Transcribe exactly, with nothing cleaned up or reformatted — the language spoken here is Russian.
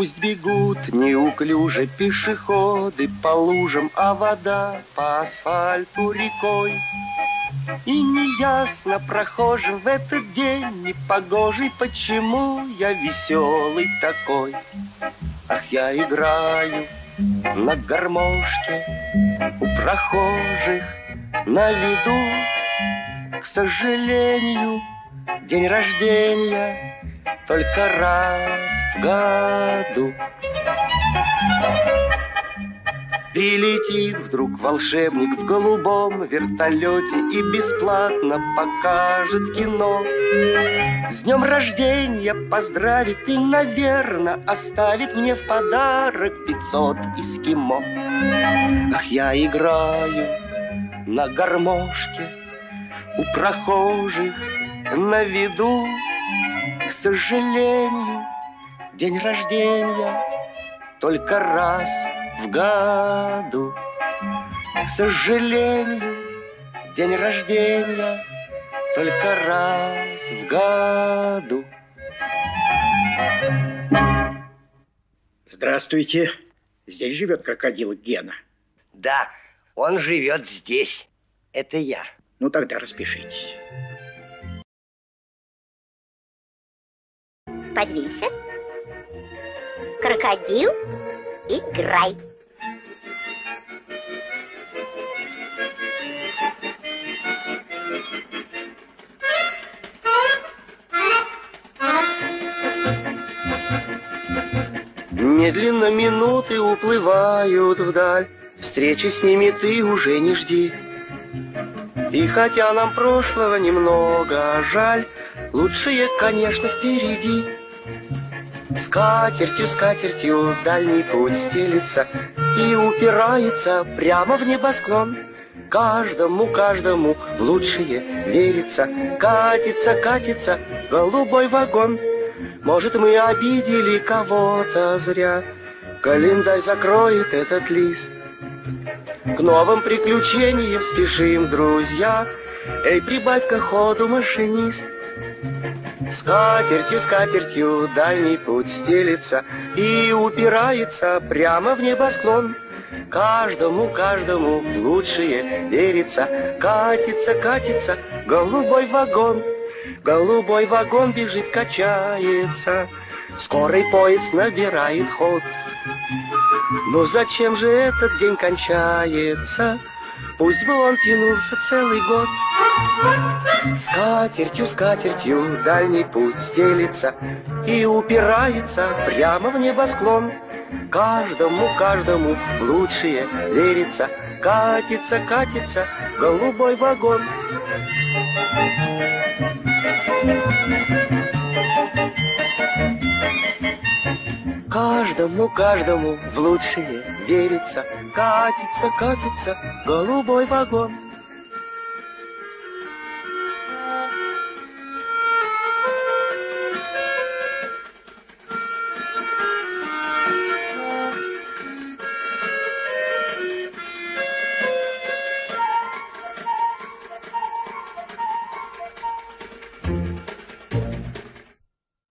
Пусть бегут неуклюже пешеходы по лужам, а вода по асфальту рекой. И неясно прохожим в этот день непогожий, почему я веселый такой. Ах, я играю на гармошке у прохожих на виду. К сожалению, день рождения только раз в году. Прилетит вдруг волшебник в голубом вертолете и бесплатно покажет кино. С днем рождения поздравит и, наверное, оставит мне в подарок пятьсот эскимо. Ах, я играю на гармошке у прохожих на виду. К сожалению, день рождения только раз в году. К сожалению, день рождения только раз в году. Здравствуйте. Здесь живет крокодил Гена? Да, он живет здесь. Это я. Ну, тогда распишитесь. Подвинься. Крокодил, играй. Медленно минуты уплывают вдаль, встречи с ними ты уже не жди. И хотя нам прошлого немного жаль, лучшее, конечно, впереди. Скатертью, скатертью дальний путь стелится и упирается прямо в небосклон. Каждому, каждому в лучшее верится. Катится, катится голубой вагон. Может, мы обидели кого-то зря, календарь закроет этот лист. К новым приключениям спешим, друзья. Эй, прибавь-ка ходу, машинист. Скатертью, скатертью дальний путь стелится и упирается прямо в небосклон. Каждому, каждому в лучшее верится. Катится, катится голубой вагон. Голубой вагон бежит, качается. Скорый поезд набирает ход. Но зачем же этот день кончается? Пусть бы он тянулся целый год. Скатертью, скатертью дальний путь стелится и упирается прямо в небосклон. Каждому, каждому в лучшее верится. Катится, катится голубой вагон. Каждому, каждому в лучшее верится. Катится, катится голубой вагон.